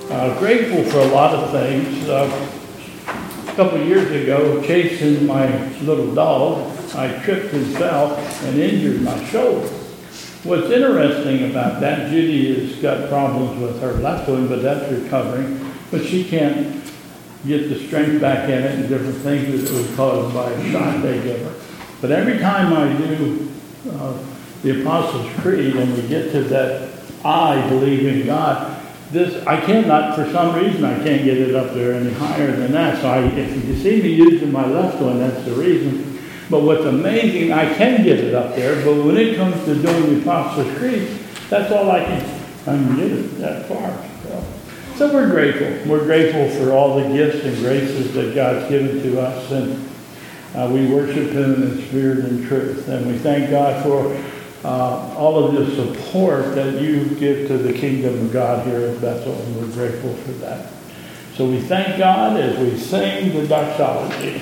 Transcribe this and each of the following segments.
Grateful for a lot of things. A couple of years ago, chasing my little dog, I tripped and fell and injured my shoulder. What's interesting about that, Judy has got problems with her left one, but that's recovering. But she can't get the strength back in it and different things that was caused by a shot they give her. But every time I do the Apostles' Creed and we get to that I believe in God, I cannot, for some reason, I can't get it up there any higher than that. So if you see me using my left one, that's the reason. But what's amazing, I can get it up there, but when it comes to doing the Apostles' Creed, that's all I can get it that far. So we're grateful. We're grateful for all the gifts and graces that God's given to us, and we worship Him in spirit and truth. And we thank God for all of the support that you give to the kingdom of God here at Bethel, and we're grateful for that. So we thank God as we sing the doxology.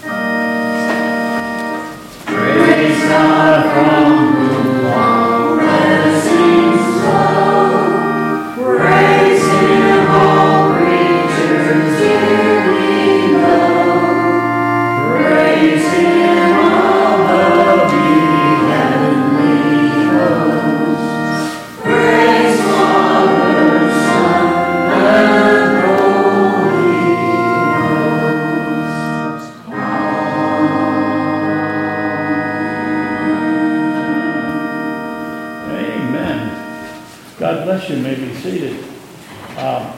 Praise God from whom all blessings flow. Praise Him, all creatures dearly know. Praise Him above ye heavenly hosts. Praise Father, Son, and Holy Ghost. Amen. God bless you. You may be seated.